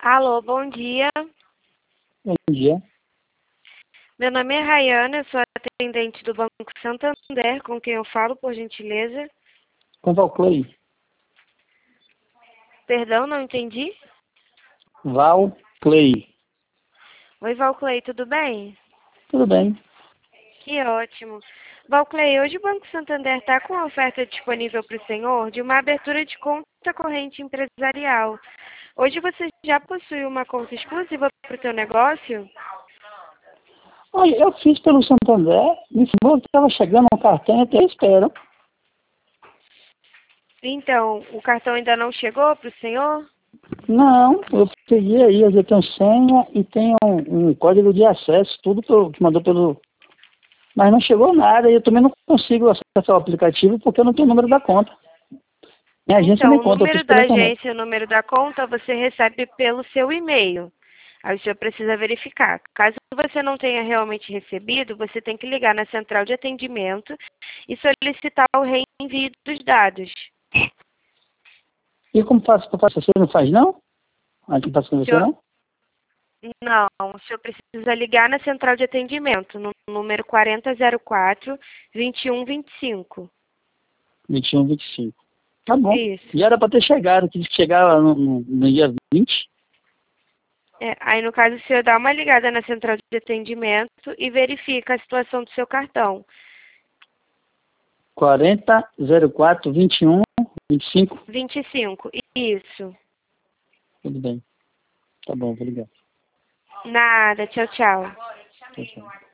Alô, bom dia. Bom dia. Meu nome é Rayana, eu sou atendente do Banco Santander, com quem eu falo, por gentileza. Com Valclay. Perdão, não entendi? Valclay. Oi, Valclay, tudo bem? Tudo bem. Que ótimo. Valclay, hoje o Banco Santander está com uma oferta disponível para o senhor de uma abertura de conta corrente empresarial. Hoje você já possui uma conta exclusiva para o seu negócio? Olha, eu fiz pelo Santander, me falou que estava chegando um cartão, até espero. Então, o cartão ainda não chegou para o senhor? Não, eu peguei aí, eu tenho senha e tenho um código de acesso, tudo que mandou pelo... Mas não chegou nada e eu também não consigo acessar o aplicativo porque eu não tenho o número da conta. Minha agência Então, nem o conta, eu número fiz da pela internet. agência e o número da conta você recebe pelo seu e-mail. Aí o senhor precisa verificar. Caso você não tenha realmente recebido, você tem que ligar na central de atendimento e solicitar o reenvio dos dados. E como faço? Você não faz não? Aqui passa com O você senhor, não? não, o senhor precisa ligar na central de atendimento, no número 4004 2125. 21, 25. Tá bom. Isso. E era para ter chegado, que disse que chegava no dia 20. Aí, no caso, o senhor dá uma ligada na central de atendimento e verifica a situação do seu cartão. 40 04 21 25. 25, isso. Tudo bem. Tá bom, vou ligar. Nada, tchau, tchau. Tchau, tchau.